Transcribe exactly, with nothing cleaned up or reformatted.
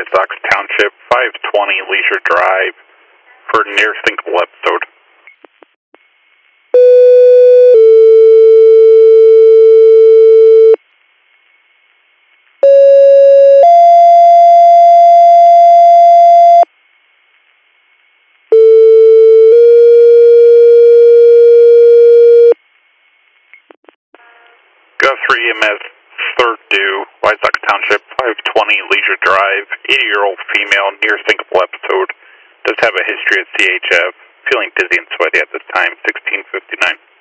White Sox Township, five twenty Leisure Drive, for near sinkable episode. Guthrie E M S, third due, White Sox Township, five twenty Leisure Drive, eighty-year-old female, near sinkable episode. Does have a history of C H F, feeling dizzy and sweaty at this time, sixteen fifty-nine.